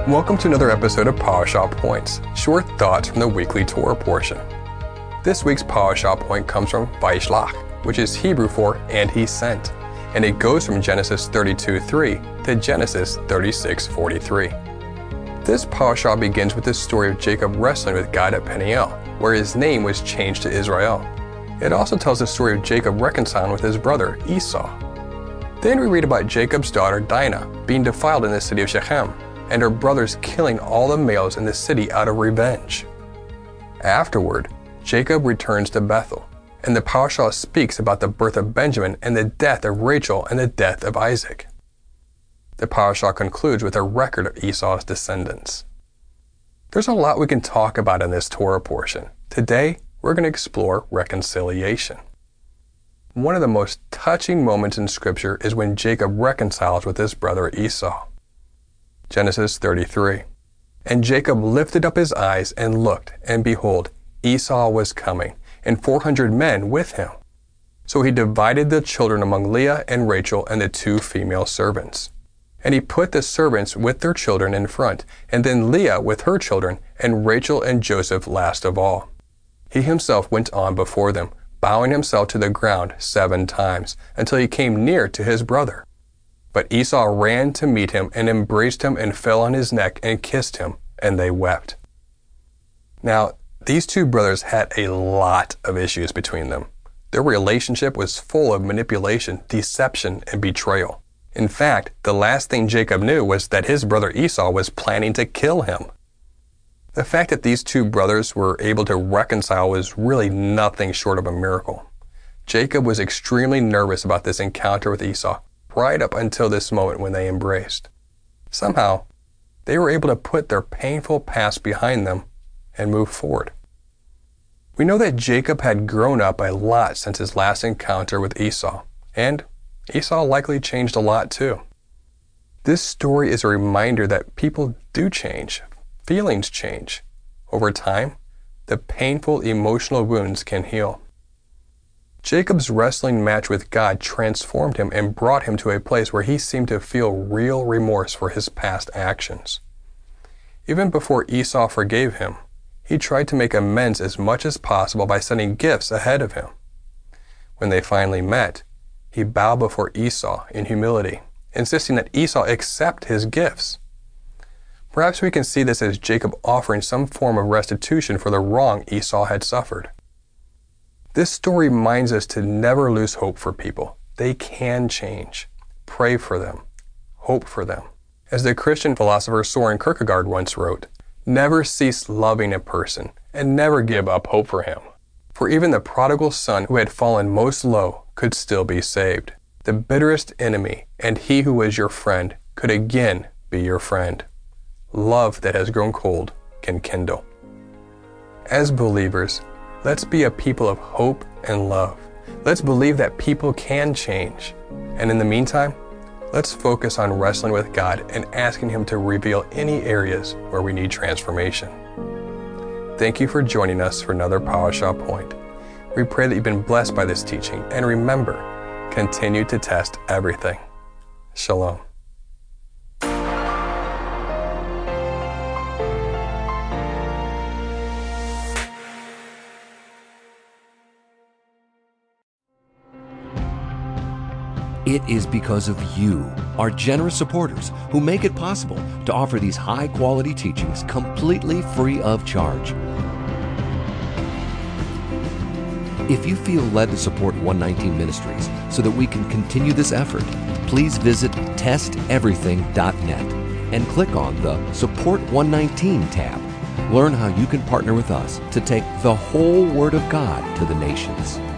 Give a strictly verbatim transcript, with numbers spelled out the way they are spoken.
Welcome to another episode of Parashah Points, short thoughts from the weekly Torah portion. This week's Parashah point comes from Vaishlach, which is Hebrew for "and he sent," and it goes from Genesis thirty-two three to Genesis thirty-six forty-three. This Parashah begins with the story of Jacob wrestling with God at Peniel, where his name was changed to Israel. It also tells the story of Jacob reconciling with his brother Esau. Then we read about Jacob's daughter Dinah being defiled in the city of Shechem, and her brothers killing all the males in the city out of revenge. Afterward, Jacob returns to Bethel, and the Parashah speaks about the birth of Benjamin and the death of Rachel and the death of Isaac. The Parashah concludes with a record of Esau's descendants. There's a lot we can talk about in this Torah portion. Today, we're going to explore reconciliation. One of the most touching moments in Scripture is when Jacob reconciles with his brother Esau. Genesis thirty-three. And Jacob lifted up his eyes and looked, and behold, Esau was coming, and four hundred men with him. So he divided the children among Leah and Rachel and the two female servants. And he put the servants with their children in front, and then Leah with her children, and Rachel and Joseph last of all. He himself went on before them, bowing himself to the ground seven times, until he came near to his brother. But Esau ran to meet him and embraced him and fell on his neck and kissed him, and they wept. Now, these two brothers had a lot of issues between them. Their relationship was full of manipulation, deception, and betrayal. In fact, the last thing Jacob knew was that his brother Esau was planning to kill him. The fact that these two brothers were able to reconcile was really nothing short of a miracle. Jacob was extremely nervous about this encounter with Esau, right up until this moment when they embraced. Somehow, they were able to put their painful past behind them and move forward. We know that Jacob had grown up a lot since his last encounter with Esau, and Esau likely changed a lot too. This story is a reminder that people do change, feelings change. Over time, the painful emotional wounds can heal. Jacob's wrestling match with God transformed him and brought him to a place where he seemed to feel real remorse for his past actions. Even before Esau forgave him, he tried to make amends as much as possible by sending gifts ahead of him. When they finally met, he bowed before Esau in humility, insisting that Esau accept his gifts. Perhaps we can see this as Jacob offering some form of restitution for the wrong Esau had suffered. This story reminds us to never lose hope for people. They can change. Pray for them. Hope for them. As the Christian philosopher Soren Kierkegaard once wrote, "Never cease loving a person, and never give up hope for him. For even the prodigal son who had fallen most low could still be saved. The bitterest enemy and he who was your friend could again be your friend. Love that has grown cold can kindle." As believers, let's be a people of hope and love. Let's believe that people can change. And in the meantime, let's focus on wrestling with God and asking Him to reveal any areas where we need transformation. Thank you for joining us for another Parashah Point. We pray that you've been blessed by this teaching, and remember, continue to test everything. Shalom. It is because of you, our generous supporters, who make it possible to offer these high-quality teachings completely free of charge. If you feel led to support one nineteen Ministries so that we can continue this effort, please visit test everything dot net and click on the Support one nineteen tab. Learn how you can partner with us to take the whole Word of God to the nations.